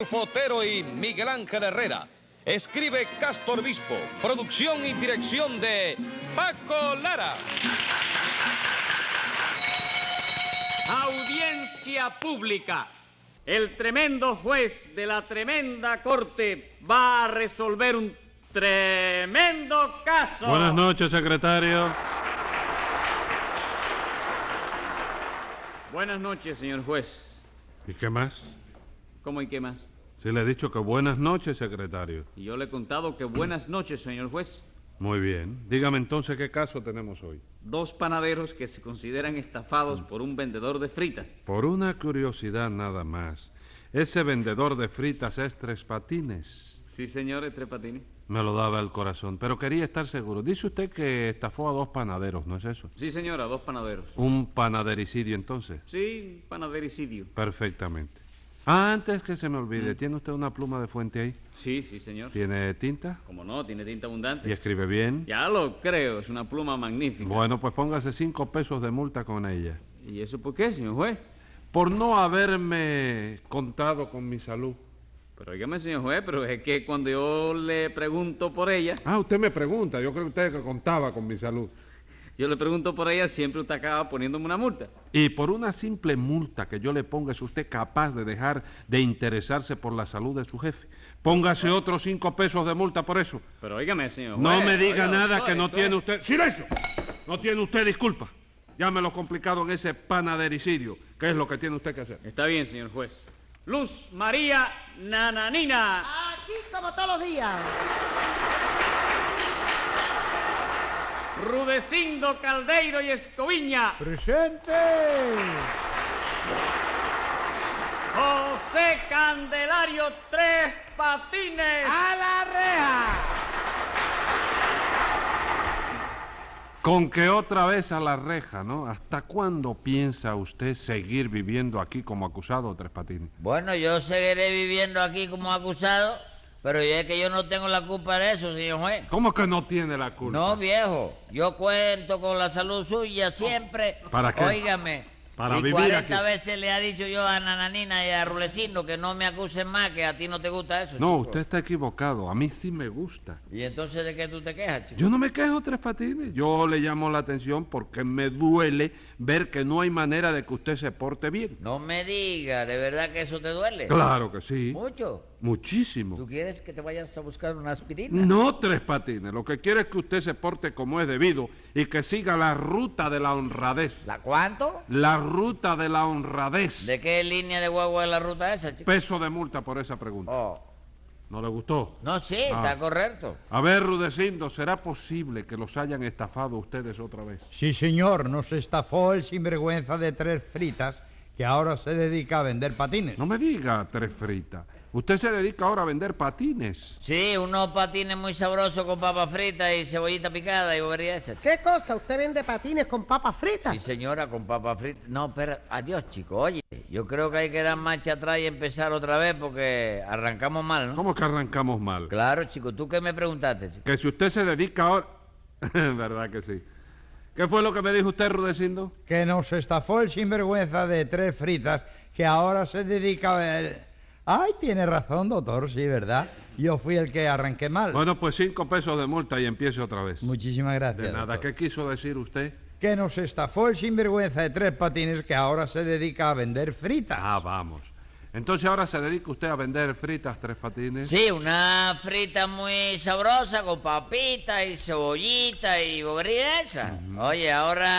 Fotero y Miguel Ángel Herrera. Escribe Castor Bispo. Producción y dirección de Paco Lara. Audiencia pública. El tremendo juez de la tremenda corte va a resolver un tremendo caso. Buenas noches, secretario. Buenas noches, señor juez. ¿Y qué más? ¿Cómo y qué más? Sí, le he dicho que buenas noches, secretario. Y yo le he contado que buenas noches, señor juez. Muy bien. Dígame entonces qué caso tenemos hoy. 2 panaderos que se consideran estafados por un vendedor de fritas. Por una curiosidad nada más. Ese vendedor de fritas es Tres Patines. Sí, señor, Tres Patines. Me lo daba el corazón, pero quería estar seguro. Dice usted que estafó a 2 panaderos, ¿no es eso? Sí, señora, 2 panaderos. ¿Un panadericidio entonces? Sí, panadericidio. Perfectamente. Antes que se me olvide, ¿tiene usted una pluma de fuente ahí? Sí, sí, señor. ¿Tiene tinta? ¿Cómo no? Tiene tinta abundante. ¿Y escribe bien? Ya lo creo, es una pluma magnífica. Bueno, pues póngase 5 pesos de multa con ella. ¿Y eso por qué, señor juez? Por no haberme contado con mi salud. Pero dígame, señor juez, pero es que cuando yo le pregunto por ella... Ah, usted me pregunta, yo creo que usted que contaba con mi salud. Yo le pregunto por ella, siempre usted acaba poniéndome una multa. Y por una simple multa que yo le ponga, ¿es usted capaz de dejar de interesarse por la salud de su jefe? Póngase otros 5 pesos de multa por eso. Pero óigame, señor juez... No me diga oiga, nada doctor, que no tiene usted... ¡Silencio! No tiene usted disculpa. Llámelo complicado en ese panadericidio, que es lo que tiene usted que hacer. Está bien, señor juez. Luz María Nananina. Aquí como todos los días. Rudecindo Caldeiro y Escoviña. ¡Presente! José Candelario Tres Patines. ¡A la reja! Con que otra vez a la reja, ¿no? ¿Hasta cuándo piensa usted seguir viviendo aquí como acusado, Tres Patines? Bueno, yo seguiré viviendo aquí como acusado, pero es que yo no tengo la culpa de eso, señor juez. ¿Cómo que no tiene la culpa? No, viejo, yo cuento con la salud suya siempre. ¿Para qué? Óigame. Para y vivir 40 aquí. veces le ha dicho yo a Nananina y a Rulecindo que no me acusen más, que a ti no te gusta eso. No, chico. usted está equivocado. A mí sí me gusta. ¿Y entonces de qué tú te quejas, chico? Yo no me quejo, Tres Patines. Yo le llamo la atención porque me duele ver que no hay manera de que usted se porte bien. No me digas, ¿de verdad que eso te duele? Claro que sí. ¿Mucho? Muchísimo. ¿Tú quieres que te vayas a buscar una aspirina? No, Tres Patines. Lo que quiero es que usted se porte como es debido y que siga la ruta de la honradez. ¿La cuánto? La ruta de la honradez. ¿De qué línea de guagua es la ruta esa, chico? Peso de multa por esa pregunta. Oh. ¿No le gustó? No, sí, Ah. está correcto. A ver, Rudecindo, ¿será posible que los hayan estafado ustedes otra vez? Sí, señor, nos estafó el sinvergüenza de Tres Fritas, que ahora se dedica a vender patines. No me diga, Tres Fritas. Usted se dedica ahora a vender patines. Sí, unos patines muy sabrosos con papa frita y cebollita picada y bobería esa. ¿Qué cosa? ¿Usted vende patines con papas fritas? Sí, señora, con papa frita. No, espera, adiós, chico. Oye, yo creo que hay que dar marcha atrás y empezar otra vez porque arrancamos mal, ¿no? ¿Cómo que arrancamos mal? Claro, chico. ¿Tú qué me preguntaste, chico? Que si usted se dedica ahora... ¿Verdad que sí? ¿Qué fue lo que me dijo usted, Rudecindo? Que nos estafó el sinvergüenza de Tres Fritas, que ahora se dedica a ver... Ay, tiene razón, doctor, sí, ¿verdad? Yo fui el que arranqué mal. Bueno, pues 5 pesos de multa y empiece otra vez. Muchísimas gracias. De nada. doctor. ¿Qué quiso decir usted? Que nos estafó el sinvergüenza de Tres Patines, que ahora se dedica a vender fritas. Ah, vamos. Entonces ahora se dedica usted a vender fritas, Tres Patines. Sí, una frita muy sabrosa con papita y cebollita y bobería esa. Oye,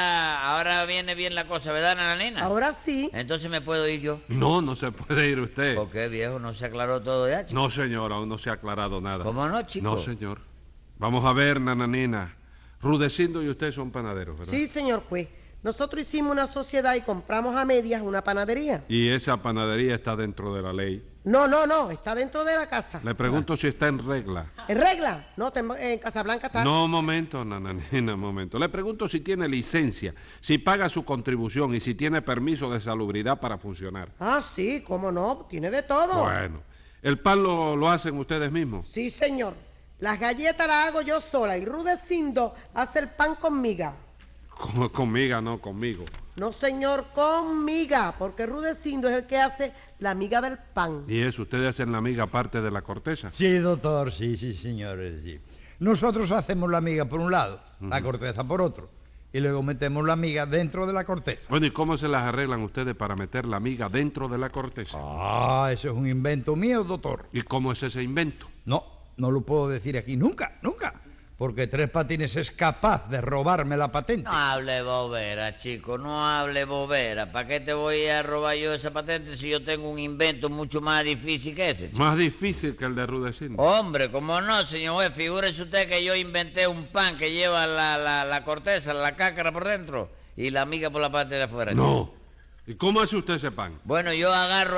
ahora viene bien la cosa, ¿verdad, Nananina? Ahora sí. Entonces me puedo ir yo. No, no se puede ir usted. ¿Por qué, viejo? ¿No se aclaró todo ya, chico? No, señor, aún no se ha aclarado nada. ¿Cómo no, chico? No, señor. Vamos a ver, Nananina. Rudecindo y usted son panaderos, ¿verdad? Sí, señor juez. Nosotros hicimos una sociedad y compramos a medias una panadería. Y esa panadería está dentro de la ley. No, está dentro de la casa. Le pregunto si está en regla. ¿En regla? No, en Casablanca está. No, momento, Nananina, momento. Le pregunto si tiene licencia, si paga su contribución y si tiene permiso de salubridad para funcionar. Ah, sí, cómo no, tiene de todo. Bueno, ¿el pan lo hacen ustedes mismos? Sí, señor. Las galletas las hago yo sola y Rudecindo hace el pan con miga. Conmigo, no conmigo. No, señor, con miga, porque Rudecindo es el que hace la miga del pan. ¿Y eso? ¿Ustedes hacen la miga aparte de la corteza? Sí, doctor, sí, señores, sí. Nosotros hacemos la miga por un lado, la corteza por otro, y luego metemos la miga dentro de la corteza. Bueno, ¿y cómo se las arreglan ustedes para meter la miga dentro de la corteza? Ah, eso es un invento mío, doctor. ¿Y cómo es ese invento? No lo puedo decir aquí nunca, porque Tres Patines es capaz de robarme la patente. No hable bobera, chico, no hable bobera. ¿Para qué te voy a robar yo esa patente si yo tengo un invento mucho más difícil que ese, chico? Más difícil que el de Rudecindo. Hombre, ¿cómo no, señor juez? Figúrese usted que yo inventé un pan que lleva la corteza, la cácara por dentro y la miga por la parte de afuera. chico. No. ¿Y cómo hace usted ese pan? Bueno, yo agarro,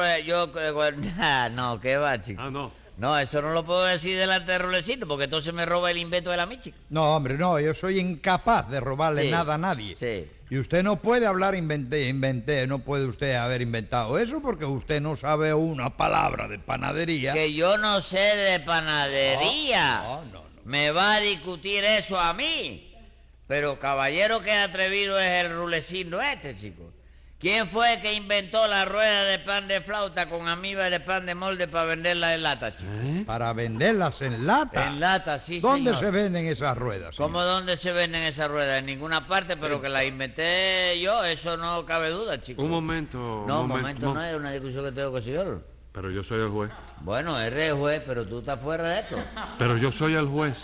no, ¿qué va, chico? Ah, no. No, eso no lo puedo decir delante de Rudecindo, porque entonces me roba el invento de la michica. No, hombre, no, yo soy incapaz de robarle Sí, nada a nadie. sí. Y usted no puede hablar inventé, no puede usted haber inventado eso porque usted no sabe una palabra de panadería. Que yo no sé de panadería. No. Me va a discutir eso a mí. Pero caballero, que atrevido es el Rudecindo este, chico. ¿Quién fue el que inventó la rueda de pan de flauta con amiba de pan de molde para venderla en lata, chico? Para venderlas en lata. En lata, sí, ¿Dónde señor. se venden esas ruedas? ¿Cómo señor? dónde se venden esas ruedas? En ninguna parte, pero que la inventé yo, eso no cabe duda, chico. Un momento. No, un momento no es una discusión que tengo con el señor. Pero yo soy el juez. Bueno, eres el juez, pero tú estás fuera de esto. Pero yo soy el juez.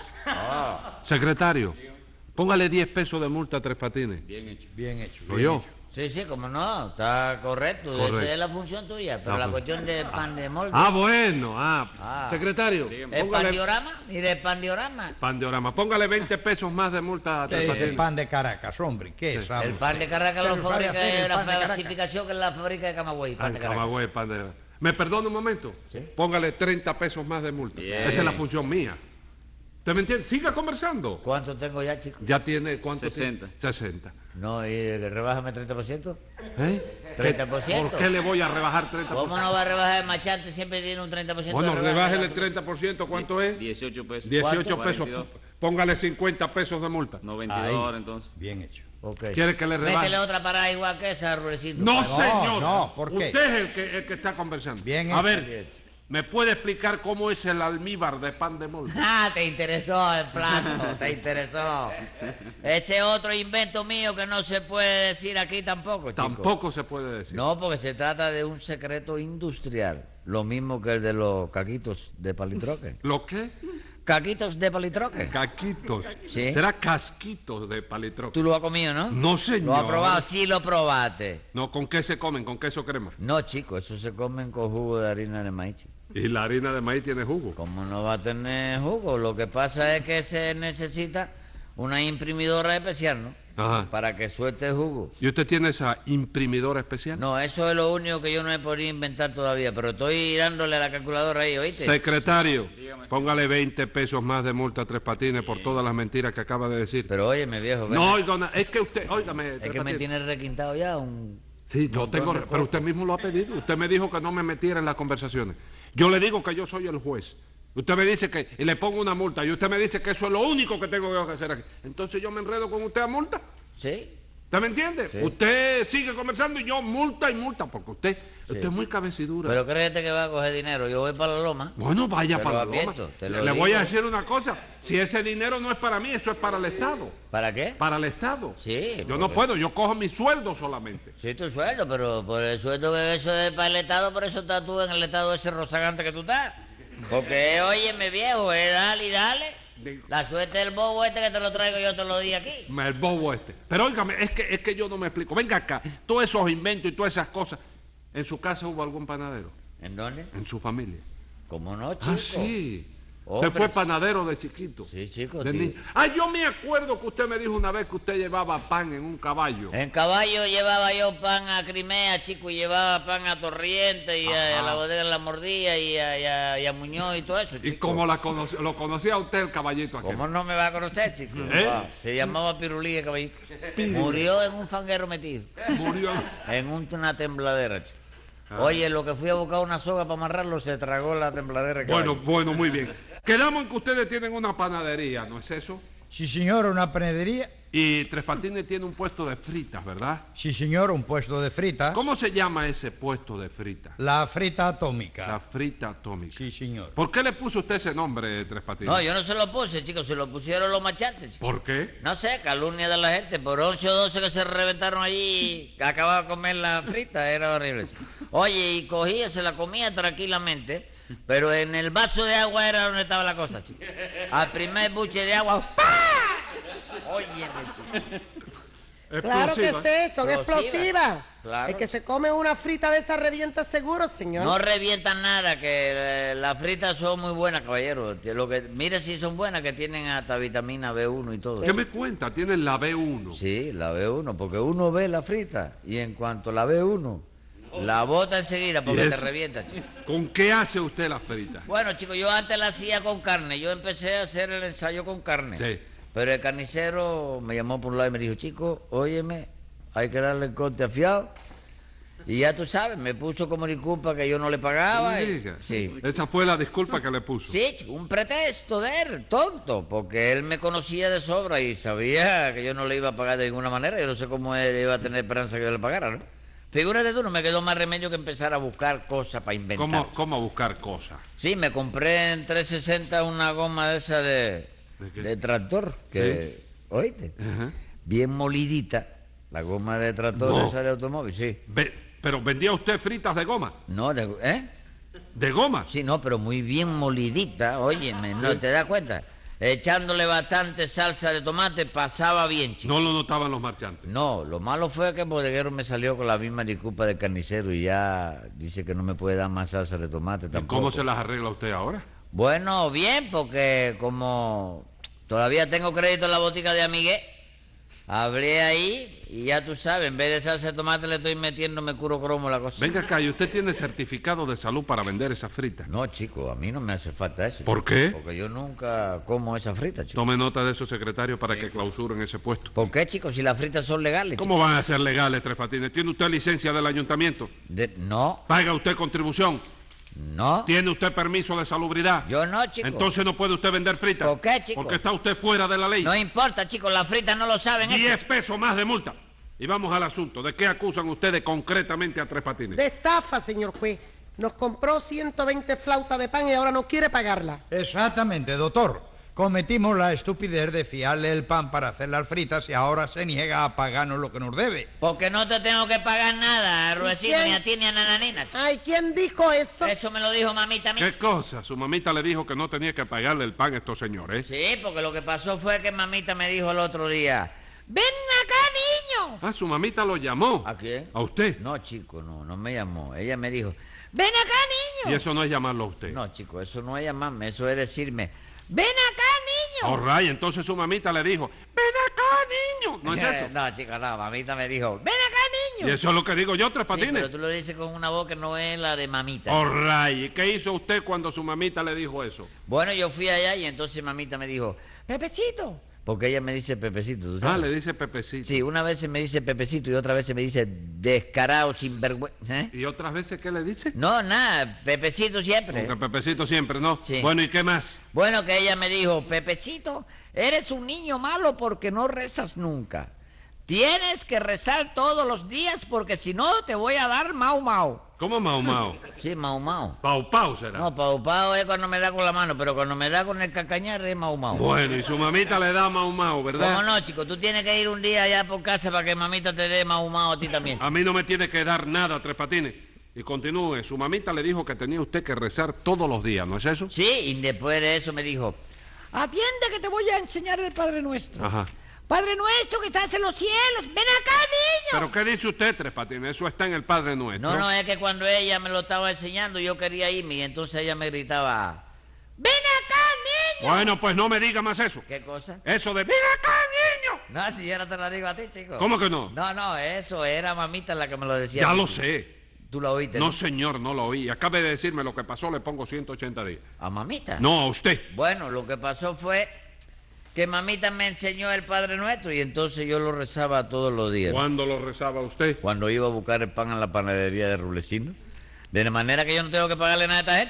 Ah. Secretario, póngale 10 pesos de multa a Tres Patines. Bien hecho. ¿Oyó? Sí, como no, está correcto. Correcto. Esa es la función tuya, pero Ah, la pues. cuestión de pan de molde. Ah, bueno. Secretario, ¿El póngale pandiorama? Mire, el pandiorama. pan de orama. Póngale 20 pesos más de multa a Tres El Patines. pan de Caracas, hombre, ¿qué sabe El usted? pan de Caracas Usted lo no sabe fabrica hacer el de la pan de Caracas. falsificación que la fábrica de Camagüey. Ah, Pan de Caracas. Camagüey, pan de orama. ¿Me perdona un momento? Sí. Póngale 30 pesos más de multa. Bien. Esa es la función mía. ¿Usted me entiende? Siga conversando. ¿Cuánto tengo ya, chico? Ya tiene, ¿cuánto 60. tiene? 60. No, y rebájame 30%. ¿Eh? 30%. ¿Por qué le voy a rebajar 30%? ¿Cómo no va a rebajar el machante? Siempre tiene un 30% Bueno, de rebaja. rebájele el 30%, ¿cuánto es? 18 pesos. 18 ¿Cuánto? pesos. 42. Póngale 50 pesos de multa. 92 Ahí. ahora entonces. Bien hecho. Ok. ¿Quiere que le rebaje? Métele otra parada igual que esa, Rudecindo. No, Para- señor. no, ¿por qué? Usted es el que está conversando. Bien A hecho. ver, ¿me puede explicar cómo es el almíbar de pan de molde? Ah, te interesó el plato, te interesó. Ese otro invento mío que no se puede decir aquí tampoco, chico. Tampoco se puede decir. No, porque se trata de un secreto industrial. Lo mismo que el de los caquitos de palitroque. ¿Lo qué? ¿Caquitos de palitroque? Caquitos. Sí. Será casquitos de palitroque. Tú lo has comido, ¿no? No, señor. ¿Lo has probado? Sí, lo probaste. No, ¿con qué se comen? ¿Con queso crema? No, chico, eso se comen con jugo de harina de maíz, chico. Y la harina de maíz tiene jugo. ¿Cómo no va a tener jugo? Lo que pasa es que se necesita una imprimidora especial, ¿no? Ajá. Para que suelte el jugo. ¿Y usted tiene esa imprimidora especial? No, eso es lo único que yo no he podido inventar todavía, pero estoy dándole a la calculadora ahí, ¿oíste? Secretario, Dígame. póngale 20 pesos más de multa a Tres Patines por todas las mentiras que acaba de decir. Pero óyeme, viejo, ven. No, oiga, es que usted, óigame, es Tres que me Patines. tiene requintado ya un... Sí, yo montón tengo, de pero cosas. usted mismo lo ha pedido. Usted me dijo que no me metiera en las conversaciones. Yo le digo que yo soy el juez. Usted me dice que, y le pongo una multa, y usted me dice que eso es lo único que tengo que hacer aquí. Entonces yo me enredo con usted a multa. ¿Sí? ¿Usted me entiende? Sí. Usted sigue conversando y yo multa y multa, porque usted Sí. es muy cabecidura. Pero créete que va a coger dinero. Yo voy para la loma. Bueno, vaya Te para lo la loma. advierto, te lo Le voy digo. a decir una cosa. Si ese dinero no es para mí, eso es para el Estado. ¿Para qué? Para el Estado. Sí. Yo no porque- puedo, yo cojo mi sueldo solamente. Sí, tu sueldo, pero por el sueldo que eso es para el Estado, por eso estás tú en el estado ese rozagante que tú estás. Porque, óyeme, viejo, dale y dale. La suerte del bobo este que te lo traigo yo te lo di aquí. El bobo este. Pero óigame, es que yo no me explico. Venga acá, todos esos inventos y todas esas cosas. ¿En su casa hubo algún panadero? ¿En dónde? En su familia. ¿Cómo no, chico? Ah, sí. Hombre, Usted fue panadero de chiquito. Sí, chico, De tío. niño. Ah, yo me acuerdo que usted me dijo una vez que usted llevaba pan en un caballo. En caballo llevaba yo pan a Crimea, chico, y llevaba pan a Torriente y a Ajá. la bodega de la Mordilla y a Muñoz y todo eso, chico. ¿Y cómo lo conocía usted el caballito aquel? ¿Cómo no me va a conocer, chico? ¿Eh? Ah, se llamaba Pirulí el caballito. Murió en un fanguero metido. Murió. En una tembladera, chico. Ah. Oye, lo que fui a buscar una soga para amarrarlo, se tragó la tembladera. Bueno, caballo. bueno, muy bien. Quedamos en que ustedes tienen una panadería, ¿no es eso? Sí, señor, una panadería. Y Tres Patines tiene un puesto de fritas, ¿verdad? Sí, señor, un puesto de fritas. ¿Cómo se llama ese puesto de fritas? La frita atómica. La frita atómica. Sí, señor. ¿Por qué le puso usted ese nombre, Tres Patines? No, yo no se lo puse, chicos, se lo pusieron los machantes, chicos. ¿Por qué? No sé, calumnia de la gente. Por 11 o 12 que se reventaron allí, que acababa de comer la frita, era horrible. Oye, y cogía, se la comía tranquilamente, pero en el vaso de agua era donde estaba la cosa, chico. Al primer buche de agua, ¡pah! Óyeme, chico. Claro que Explosiva. sí, son Explosiva. explosivas. Claro. El que se come una frita de esa revienta seguro, señor. No revientan nada, que las fritas son muy buenas, caballero. Mire si son buenas, que tienen hasta vitamina B1 y todo. ¿Qué me cuenta? Tienen la B1. Sí, la B1, porque uno ve la frita y en cuanto la ve uno, la bota enseguida porque ¿Y te eso? revienta, chico. ¿Con qué hace usted las fritas? Bueno, chicos, yo antes la hacía con carne. Yo empecé a hacer el ensayo con carne. Sí. Pero el carnicero me llamó por un lado y me dijo, chico, óyeme, hay que darle el corte afiado. Y ya tú sabes, me puso como disculpa que yo no le pagaba. No y- diga. Sí. Esa fue la disculpa que le puso. Sí, chico, un pretexto de él, tonto, porque él me conocía de sobra y sabía que yo no le iba a pagar de ninguna manera. Yo no sé cómo él iba a tener esperanza que yo le pagara, ¿no? Figúrate tú, no me quedó más remedio que empezar a buscar cosas para inventar. ¿Cómo buscar cosas? Sí, me compré en 360 una goma de esa ¿De qué? de tractor, que, oíste, Ajá. bien molidita, la goma de tractor No. esa de automóvil, sí. Pero vendía usted fritas de goma. No, ¿eh? ¿De goma? Sí, no, pero muy bien molidita, óyeme, ¿no te das cuenta? Echándole bastante salsa de tomate pasaba bien, chico. No lo notaban los marchantes. No, lo malo fue que el bodeguero me salió con la misma disculpa del carnicero y ya dice que no me puede dar más salsa de tomate ¿Y tampoco. cómo se las arregla usted ahora? Bueno, bien, porque como todavía tengo crédito en la botica de Amigué, hablé ahí y ya tú sabes, en vez de salsa de tomate le estoy metiendo mercurio cromo a la cosa. Venga acá, ¿y usted tiene certificado de salud para vender esas fritas? No, chico, a mí no me hace falta eso. ¿Por qué? Porque yo nunca como esa frita, chico. Tome nota de eso, secretario, para que clausuren ese puesto. ¿Por qué, chico? Si las fritas son legales. ¿Cómo van a ser legales, Tres Patines? ¿Tiene usted licencia del ayuntamiento? No, ¿Paga usted contribución? no. ¿Tiene usted permiso de salubridad? Yo no, chico. Entonces no puede usted vender fritas. ¿Por qué, chico? Porque está usted fuera de la ley. No importa, chico, las fritas no lo saben. 10 pesos más de multa. Y vamos al asunto. ¿De qué acusan ustedes concretamente a Tres Patines? De estafa, señor juez. Nos compró 120 flautas de pan y ahora no quiere pagarla. Exactamente, doctor. Cometimos la estupidez de fiarle el pan para hacer las fritas y ahora se niega a pagarnos lo que nos debe. Porque no te tengo que pagar nada, Ruecino, quién? ni a ti ni a Nananina, chico. Ay, ¿quién dijo eso? Eso me lo dijo mamita mía. ¿Qué cosa? Su mamita le dijo que no tenía que pagarle el pan a estos señores. Sí, porque lo que pasó fue que mamita me dijo el otro día, ven acá, niño. Ah, su mamita lo llamó. ¿A quién? ¿A usted? No, chico, no me llamó. Ella me dijo, ven acá, niño. Y eso no es llamarlo a usted. No, chico, eso no es llamarme, eso es decirme, ven acá, niño. All right, entonces su mamita le dijo, ven acá, niño. ¿No es eso? No, chico, no, mamita me dijo, ven acá, niño. Y eso es lo que digo yo, Tres Sí, Patines. pero tú lo dices con una voz que no es la de mamita. All right. ¿Y qué hizo usted cuando su mamita le dijo eso? Bueno, yo fui allá y entonces mamita me dijo, Pepecito. Porque ella me dice Pepecito, ¿tú sabes? Ah, le dice Pepecito. Sí, una vez se me dice Pepecito y otra vez se me dice descarado, sinvergüenza. ¿Eh? ¿Y otras veces qué le dice? No, nada, Pepecito siempre. Porque Pepecito siempre, ¿no? Sí. Bueno, ¿y qué más? Bueno, que ella me dijo, Pepecito, eres un niño malo porque no rezas nunca. Tienes que rezar todos los días porque si no te voy a dar mau mau. ¿Cómo Mau Mau? Sí, mau mau. Pau Pau será. No, pau pau es cuando me da con la mano, pero cuando me da con el cacañar es mau mau. Bueno, y su mamita le da Mau Mau, ¿verdad? ¿Cómo no, chico? Tú tienes que ir un día allá por casa para que mamita te dé mau mau a ti también. A mí no me tiene que dar nada, Tres Patines. Y continúe, su mamita le dijo que tenía usted que rezar todos los días, ¿no es eso? Sí, y después de eso me dijo, atiende que te voy a enseñar el Padre Nuestro. Ajá. Padre Nuestro que estás en los cielos, ven acá, niño. ¿Pero qué dice usted, Tres Patines? Eso está en el Padre Nuestro. No, es que cuando ella me lo estaba enseñando yo quería irme y entonces ella me gritaba, ven acá, niño. Bueno, pues no me diga más eso. ¿Qué cosa? Eso de ven acá, niño. No, si yo no te lo digo a ti, chico. ¿Cómo que no? No, eso era mamita la que me lo decía. Ya lo sé. ¿Tú lo oíste? No, señor, no lo oí. Acabe de decirme lo que pasó, le pongo 180 días. ¿A mamita? No, a usted. Bueno, lo que pasó fue que mamita me enseñó el Padre Nuestro y entonces yo lo rezaba todos los días. ¿Cuándo lo rezaba usted? Cuando iba a buscar el pan en la panadería de Rulecindo. De manera que yo no tengo que pagarle nada a esta gente, chico.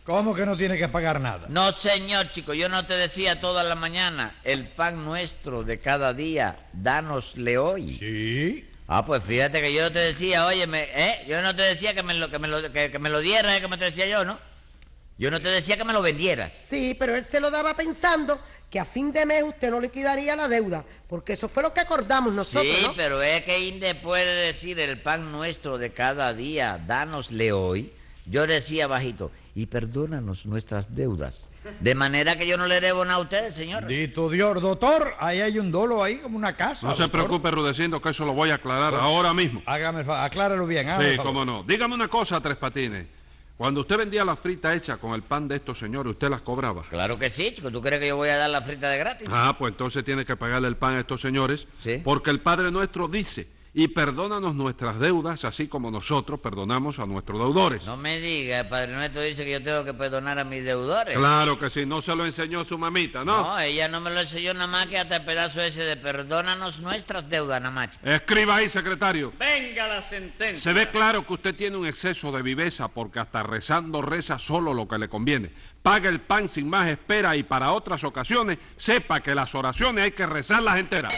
¿Cómo que no tiene que pagar nada? No, señor, chico, yo no te decía toda la mañana, el pan nuestro de cada día, dánosle hoy. Sí. Ah, pues fíjate que yo no te decía, óyeme, yo no te decía que me lo dieras, como te decía yo, ¿no? Yo no te decía que me lo vendieras. Sí, pero él se lo daba pensando que a fin de mes usted no liquidaría la deuda, porque eso fue lo que acordamos nosotros, Sí, ¿no? pero es que Inde puede decir el pan nuestro de cada día, dánosle hoy. Yo decía bajito, y perdónanos nuestras deudas. De manera que yo no le debo nada a ustedes, señor. Dito Dios, doctor, ahí hay un dolo ahí, como una casa. No se doctor. preocupe, Rudecindo, que eso lo voy a aclarar ahora mismo. Hágame el favor, acláralo bien. hágame el Sí, favor. cómo no. Dígame una cosa, Tres Patines. Cuando usted vendía la frita hecha con el pan de estos señores, ¿usted las cobraba? Claro que sí, chico. ¿Tú crees que yo voy a dar la frita de gratis? Ah, pues entonces tiene que pagarle el pan a estos señores, Sí. porque el Padre Nuestro dice, y perdónanos nuestras deudas, así como nosotros perdonamos a nuestros deudores. No me diga, el Padre Nuestro dice que yo tengo que perdonar a mis deudores. Claro que sí, no se lo enseñó su mamita, ¿no? No, ella no me lo enseñó nada más que hasta el pedazo ese de perdónanos nuestras deudas, nada más. Escriba ahí, secretario. Venga la sentencia. Se ve claro que usted tiene un exceso de viveza porque hasta rezando reza solo lo que le conviene. Pague el pan sin más espera y para otras ocasiones sepa que las oraciones hay que rezarlas enteras.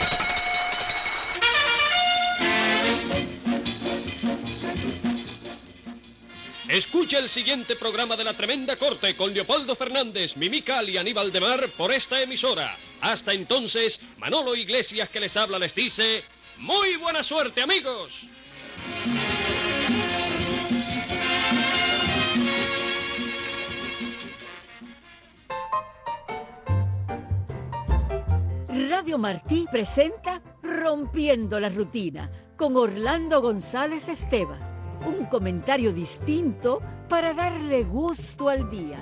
Escucha el siguiente programa de La Tremenda Corte con Leopoldo Fernández, Mimical y Aníbal de Mar por esta emisora. Hasta entonces, Manolo Iglesias que les habla les dice, ¡muy buena suerte, amigos! Radio Martí presenta Rompiendo la Rutina con Orlando González Esteban. Un comentario distinto para darle gusto al día.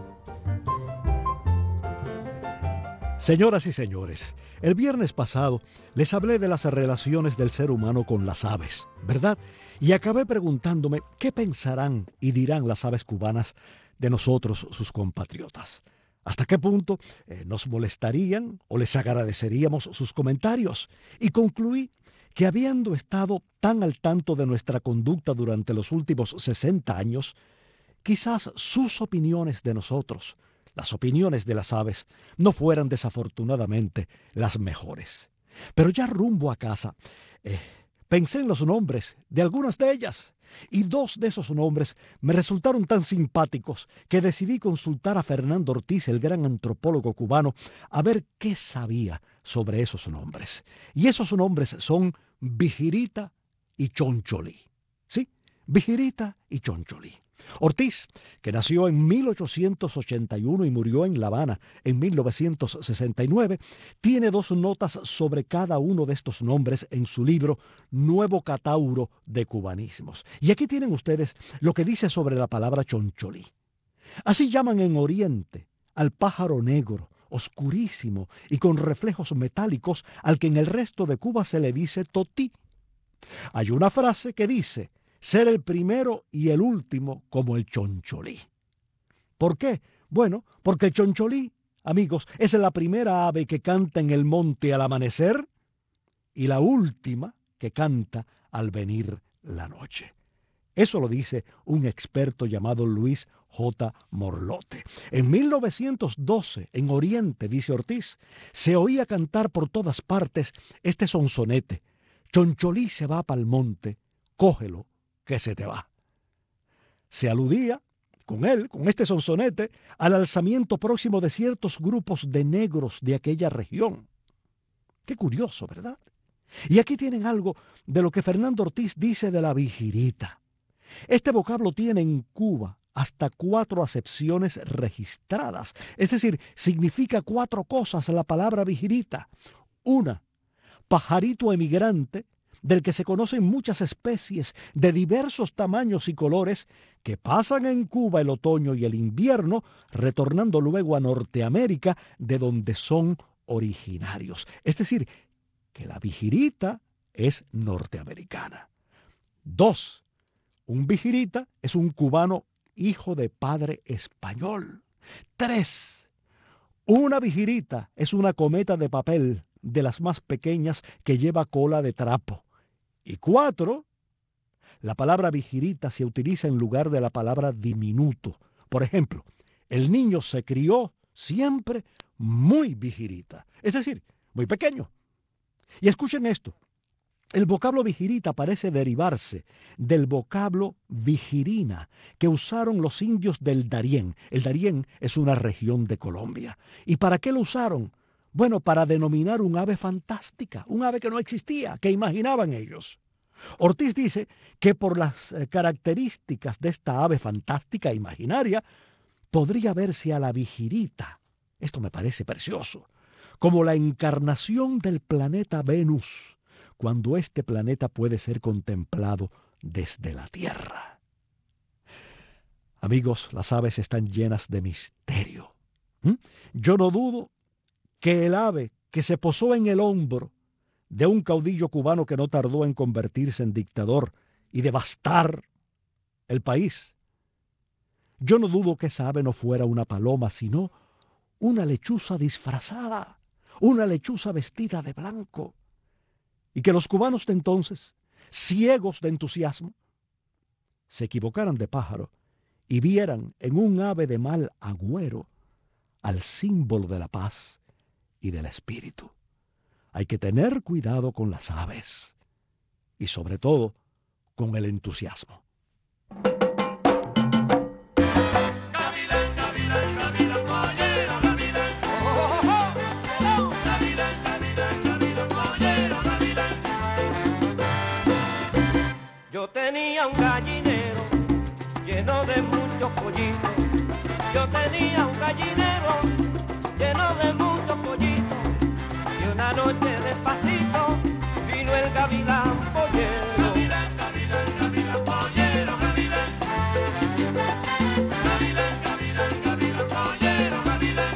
Señoras y señores, el viernes pasado les hablé de las relaciones del ser humano con las aves, ¿verdad? Y acabé preguntándome qué pensarán y dirán las aves cubanas de nosotros, sus compatriotas. ¿Hasta qué punto nos molestarían o les agradeceríamos sus comentarios? Y concluí que habiendo estado tan al tanto de nuestra conducta durante los últimos 60 años, quizás sus opiniones de nosotros, las opiniones de las aves, no fueran desafortunadamente las mejores. Pero ya rumbo a casa, pensé en los nombres de algunas de ellas, y dos de esos nombres me resultaron tan simpáticos que decidí consultar a Fernando Ortiz, el gran antropólogo cubano, a ver qué sabía sobre esos nombres. Y esos nombres son Vigirita y Choncholí. ¿Sí? Vigirita y Choncholí. Ortiz, que nació en 1881 y murió en La Habana en 1969, tiene dos notas sobre cada uno de estos nombres en su libro Nuevo Catauro de Cubanismos. Y aquí tienen ustedes lo que dice sobre la palabra Choncholí. Así llaman en Oriente al pájaro negro, oscurísimo y con reflejos metálicos, al que en el resto de Cuba se le dice totí. Hay una frase que dice ser el primero y el último como el choncholí. ¿Por qué? Bueno, porque el choncholí, amigos, es la primera ave que canta en el monte al amanecer y la última que canta al venir la noche. Eso lo dice un experto llamado Luis J. Morlote. En 1912, en Oriente, dice Ortiz, se oía cantar por todas partes este sonsonete: Choncholí se va pa'l monte, cógelo, que se te va. Se aludía con este sonsonete, al alzamiento próximo de ciertos grupos de negros de aquella región. Qué curioso, ¿verdad? Y aquí tienen algo de lo que Fernando Ortiz dice de la vigirita. Este vocablo tiene en Cuba hasta 4 acepciones registradas, es decir, significa 4 cosas la palabra vigirita. 1, pajarito emigrante, del que se conocen muchas especies de diversos tamaños y colores que pasan en Cuba el otoño y el invierno, retornando luego a Norteamérica, de donde son originarios. Es decir, que la vigirita es norteamericana. 2, un vigirita es un cubano hijo de padre español. 3, una vigirita es una cometa de papel de las más pequeñas que lleva cola de trapo. Y 4, la palabra vigirita se utiliza en lugar de la palabra diminuto, Por ejemplo, el niño se crió siempre muy vigirita, es decir, muy pequeño. Y escuchen esto, el vocablo vigirita parece derivarse del vocablo vigirina que usaron los indios del Darién. El Darién es una región de Colombia. ¿Y para qué lo usaron? Bueno, para denominar un ave fantástica, un ave que no existía, que imaginaban ellos. Ortiz dice que por las características de esta ave fantástica imaginaria, podría verse a la vigirita, esto me parece precioso, como la encarnación del planeta Venus, cuando este planeta puede ser contemplado desde la Tierra. Amigos, las aves están llenas de misterio. Yo no dudo que el ave que se posó en el hombro de un caudillo cubano que no tardó en convertirse en dictador y devastar el país, yo no dudo que esa ave no fuera una paloma, sino una lechuza disfrazada, una lechuza vestida de blanco, y que los cubanos de entonces, ciegos de entusiasmo, se equivocaran de pájaro y vieran en un ave de mal agüero al símbolo de la paz y del espíritu. Hay que tener cuidado con las aves y sobre todo con el entusiasmo. Yo tenía un gallinero lleno de muchos pollitos. Yo tenía un gallinero lleno de muchos pollitos. Y una noche despacito vino el gavilán pollero. Gavilán, gavilán, gavilán pollero, gavilán. Gavilán, gavilán, gavilán pollero, gavilán.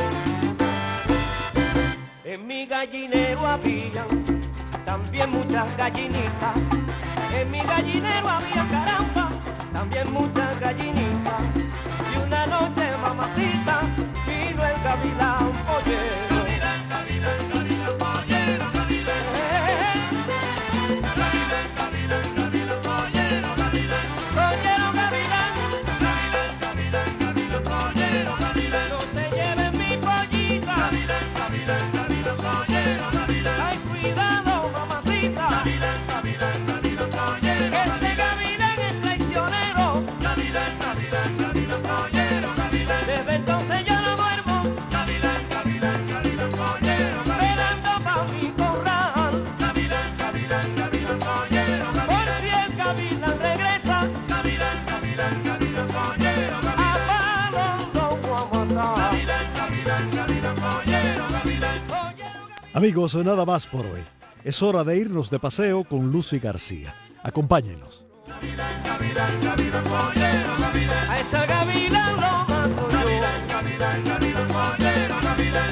En mi gallinero habían también muchas gallinitas. En mi gallinero había, caramba, también muchas gallinitas. Y una noche, mamacita, vino el gavilán pollero. Gavilán, gavilán, gavilán pollero, gavilán. Gavilán, gavilán, gavilán pollero, gavilán. Pollero, gavilán. Gavilán, gavilán, gavilán pollero, gavilán. No te lleves mi pollita. Gavilán, gavilán, gavilán pollero, gavilán. Ay, cuidado, mamacita. Gavilán, gavilán, gavilán pollero. Ese gavilán es traicionero. Gavilán, gavilán, gavilán pollero, gavilán. Desde entonces yo no duermo. Gavilán, gavilán, gavilán pollero, esperando pa' mi corral. Gavilán, gavilán, gavilán pollero, gavilán. Por si el gavilán regresa. Gavilán, gavilán, gavilán pollero, gavilán. A palo lo voy a matar. Gavilán, gavilán, gavilán pollero, gavilán. Amigos, nada más por hoy. Es hora de irnos de paseo con Lucy García. Acompáñenos. Gavilán, gavilán, gavilán pollero, gavilán. A esa gavilán lo mato yo. Gavilán, gavilán, gavilán pollero, gavilán.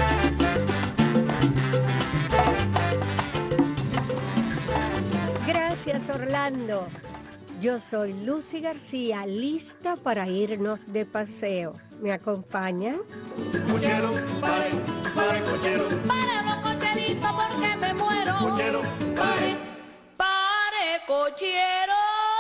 Gracias, Orlando. Yo soy Lucy García, lista para irnos de paseo. ¿Me acompañan? Cochero, pare, pare, cochero. Pare los cocheritos porque me muero. Cochero, pare. Pare, cochero.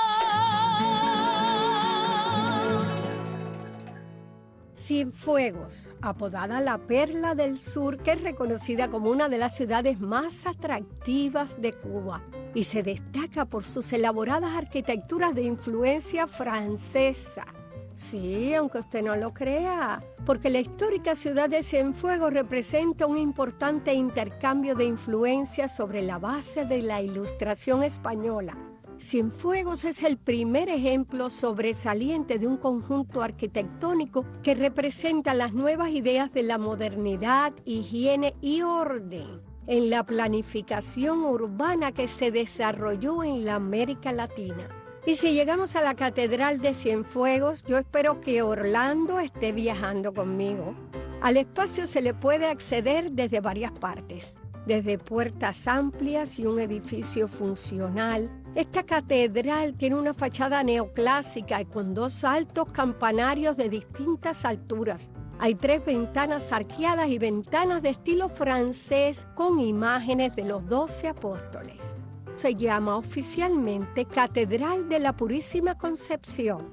Cienfuegos, apodada la Perla del Sur, que es reconocida como una de las ciudades más atractivas de Cuba y se destaca por sus elaboradas arquitecturas de influencia francesa. Sí, aunque usted no lo crea, porque la histórica ciudad de Cienfuegos representa un importante intercambio de influencias sobre la base de la Ilustración española. Cienfuegos es el primer ejemplo sobresaliente de un conjunto arquitectónico que representa las nuevas ideas de la modernidad, higiene y orden en la planificación urbana que se desarrolló en la América Latina. Y si llegamos a la Catedral de Cienfuegos, yo espero que Orlando esté viajando conmigo. Al espacio se le puede acceder desde varias partes, desde puertas amplias y un edificio funcional. Esta catedral tiene una fachada neoclásica y con 2 altos campanarios de distintas alturas. Hay 3 ventanas arqueadas y ventanas de estilo francés con imágenes de los 12 apóstoles. Se llama oficialmente Catedral de la Purísima Concepción.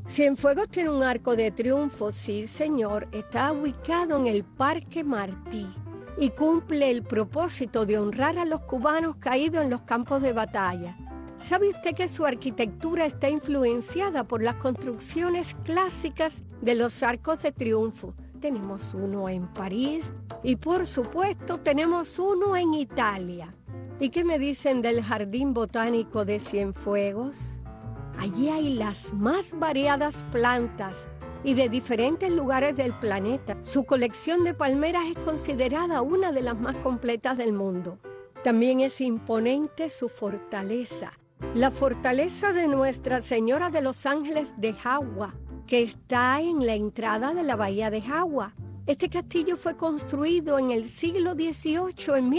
Cienfuegos tiene un arco de triunfo, sí señor, está ubicado en el Parque Martí y cumple el propósito de honrar a los cubanos caídos en los campos de batalla. ¿Sabe usted que su arquitectura está influenciada por las construcciones clásicas de los arcos de triunfo? Tenemos uno en París y por supuesto tenemos uno en Italia. ¿Y qué me dicen del Jardín Botánico de Cienfuegos? Allí hay las más variadas plantas y de diferentes lugares del planeta. Su colección de palmeras es considerada una de las más completas del mundo. También es imponente su fortaleza, la fortaleza de Nuestra Señora de los Ángeles de Jagua, que está en la entrada de la bahía de Jagua. Este castillo fue construido en el siglo XVIII, en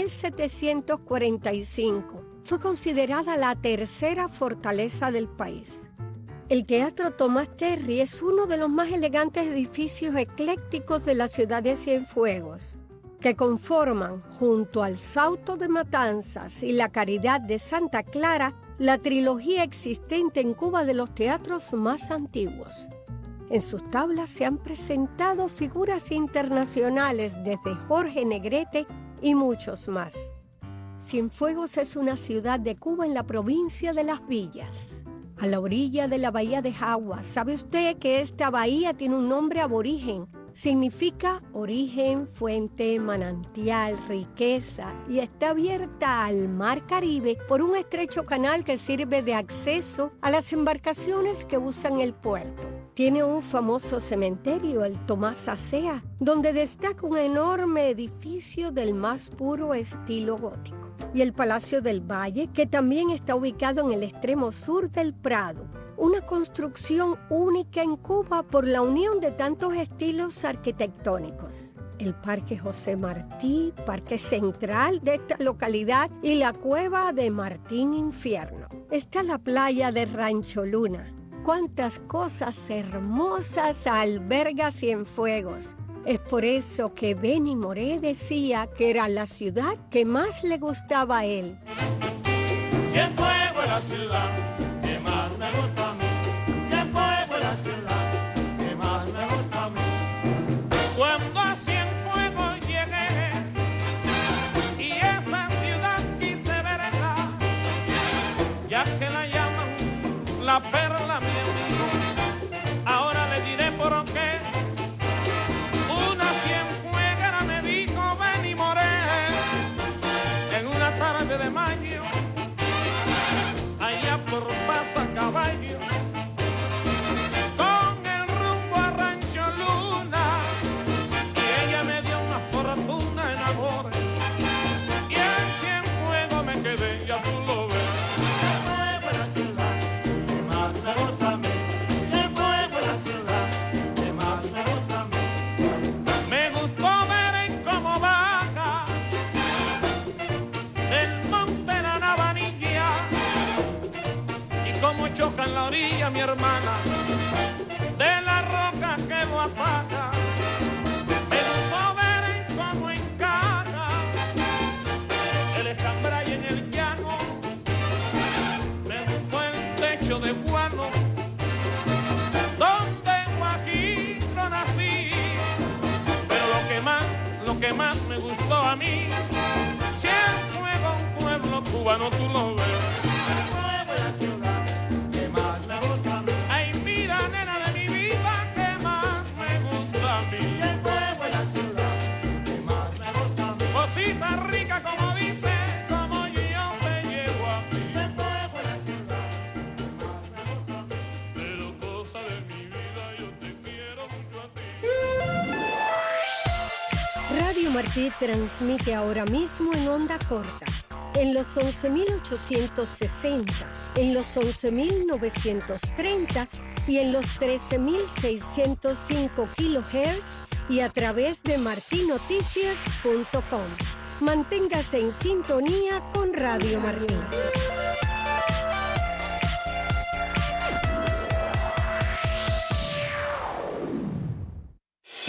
1745. Fue considerada la tercera fortaleza del país. El Teatro Tomás Terry es uno de los más elegantes edificios eclécticos de la ciudad de Cienfuegos, que conforman, junto al Sauto de Matanzas y la Caridad de Santa Clara, la trilogía existente en Cuba de los teatros más antiguos. En sus tablas se han presentado figuras internacionales desde Jorge Negrete y muchos más. Cienfuegos es una ciudad de Cuba en la provincia de Las Villas, a la orilla de la bahía de Jagua. ¿Sabe usted que esta bahía tiene un nombre aborigen? Significa origen, fuente, manantial, riqueza, y está abierta al mar Caribe por un estrecho canal que sirve de acceso a las embarcaciones que usan el puerto. Tiene un famoso cementerio, el Tomás Acea, donde destaca un enorme edificio del más puro estilo gótico, y el Palacio del Valle, que también está ubicado en el extremo sur del Prado, una construcción única en Cuba por la unión de tantos estilos arquitectónicos. El Parque José Martí, parque central de esta localidad, y la cueva de Martín Infierno. Está la playa de Rancho Luna. Cuántas cosas hermosas alberga Cienfuegos. Es por eso que Benny Moré decía que era la ciudad que más le gustaba a él. Cienfuegos es la ciudad que más me gusta a mí. Cienfuegos es la ciudad que más me gusta a mí. Cuando a Cienfuegos llegué y esa ciudad quise verla, ya que la llaman la perla, mi amigo, ahora le diré por qué. Una cienfueguera me dijo, ven y moré, en una tarde de mayo, allá por Pasacaballo, con el rumbo a Rancho Luna, y ella me dio una fortuna en amor, y en Cienfuegos me quedé, ya tú lo ves. Cienfuegos es la ciudad que más me gusta a mí. Cienfuegos es la ciudad que más me gusta a mí. Me gustó ver en cómo baja el monte la Navanilla y cómo choca en la orilla mi hermana de la roca que lo ataca. Me gustó ver en cómo encaja el escambray en el llano. Me gustó el techo de guano donde en Guajiro nací. Pero lo que más me gustó a mí, Cienfuegos, un pueblo cubano, tú lo ves. Cienfuegos es la ciudad que más me gusta a mí. Ay, mira, nena de mi vida, que más me gusta a mí. Cienfuegos es la ciudad que más me gusta a mí. Cosita rica, como dice, como yo te llevo a mí. Cienfuegos es la ciudad que más me gusta a mí. Pero cosa de mi vida, yo te quiero mucho a ti. Radio Martí transmite ahora mismo en onda corta, en los 11.860, en los 11.930 y en los 13.605 kHz y a través de martinoticias.com. Manténgase en sintonía con Radio Martí.